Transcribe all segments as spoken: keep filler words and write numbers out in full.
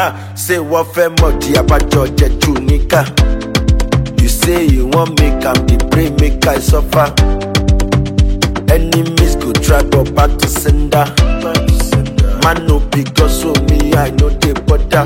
Ah, say what fair modi abajo jeju nika. You say you want make am the pray make I suffer. Enemies go try but back to sender. Man no because so me I know the border.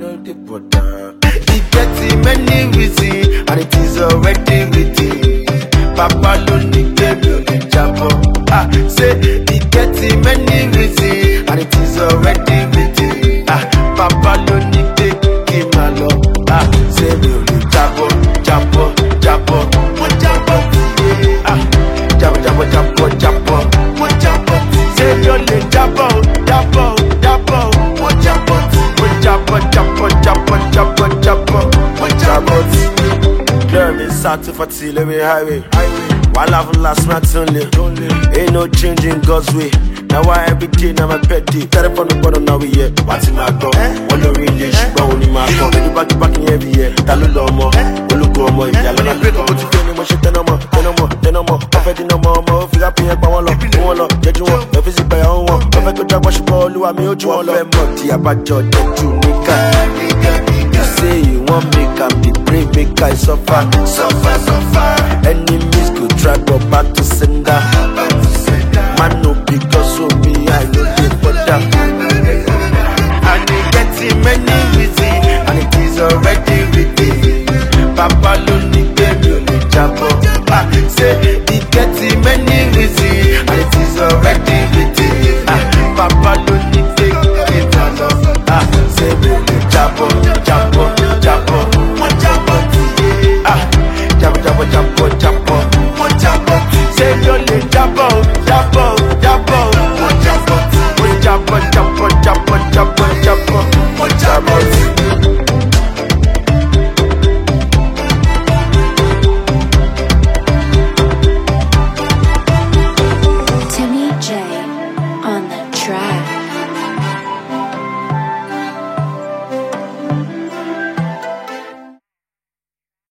He get many reasons and it is already written. Papa lo ni baby only jabo. Ah, say he get many reasons and it is already written. Ah, Papa lo ni baby malo. Ah, say me only jabo, jabo, jabo, mo jabo. Ah, jabo, jabo, jabo, jabo, mo jabo. Say you only jabo, jabo, jabo, mo jabo, mo jabo, jabo, jabo, jabo, jabo, mo jabo. Girl, me sat to fatty, let me highway. While I've last night only, ain't no changing God's way. Now why every day now my petty. Telephone the bottom now we here. What's in my gun? One no really, but only my gun. When you back to back in every year, that look no more. We look no more. If you're not break up, what you feeling? What you tell no more, tell no more, tell no more. Perfect no more, more. If you got me, I want love, want love. Get you up, if it's by your own one. Perfect good job, what you call, you are me, you want love. Monty about your dead to nigga. You say you want make am the pray make I suffer, suffer, suffer. Enemies go try but back to sender. Man no because so me I know the border. And they get many reasons and it is already written. Papa lo ni baby only jabo. Ah, say he get many reasons and it is already written. Ah, Papa lo ni baby malo. Ah, say me only jabo, jabo.